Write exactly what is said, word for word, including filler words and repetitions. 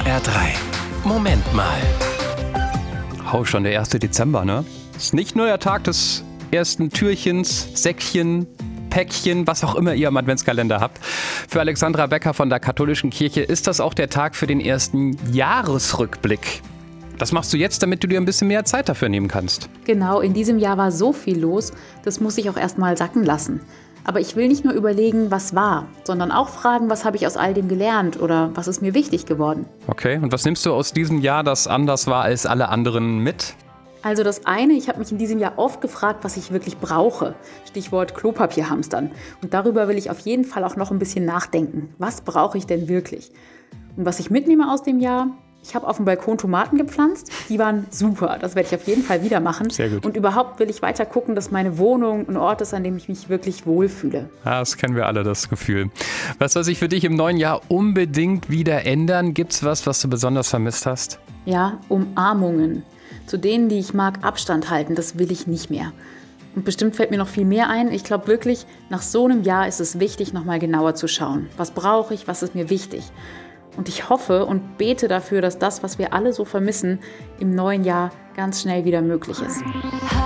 H R drei. Moment mal. Oh, schon der erste Dezember, ne? Ist nicht nur der Tag des ersten Türchens, Säckchen, Päckchen, was auch immer ihr im Adventskalender habt. Für Alexandra Becker von der Katholischen Kirche ist das auch der Tag für den ersten Jahresrückblick. Das machst du jetzt, damit du dir ein bisschen mehr Zeit dafür nehmen kannst. Genau, in diesem Jahr war so viel los, das muss ich auch erst mal sacken lassen. Aber ich will nicht nur überlegen, was war, sondern auch fragen, was habe ich aus all dem gelernt oder was ist mir wichtig geworden. Okay, und was nimmst du aus diesem Jahr, das anders war als alle anderen, mit? Also das eine, ich habe mich in diesem Jahr oft gefragt, was ich wirklich brauche. Stichwort Klopapierhamstern. Und darüber will ich auf jeden Fall auch noch ein bisschen nachdenken. Was brauche ich denn wirklich? Und was ich mitnehme aus dem Jahr? Ich habe auf dem Balkon Tomaten gepflanzt. Die waren super. Das werde ich auf jeden Fall wieder machen. Sehr gut. Und überhaupt will ich weiter gucken, dass meine Wohnung ein Ort ist, an dem ich mich wirklich wohlfühle. Ja, das kennen wir alle, das Gefühl. Was soll sich für dich im neuen Jahr unbedingt wieder ändern? Gibt's was, was du besonders vermisst hast? Ja, Umarmungen. Zu denen, die ich mag, Abstand halten, das will ich nicht mehr. Und bestimmt fällt mir noch viel mehr ein. Ich glaube wirklich, nach so einem Jahr ist es wichtig, nochmal genauer zu schauen. Was brauche ich, was ist mir wichtig? Und ich hoffe und bete dafür, dass das, was wir alle so vermissen, im neuen Jahr ganz schnell wieder möglich ist.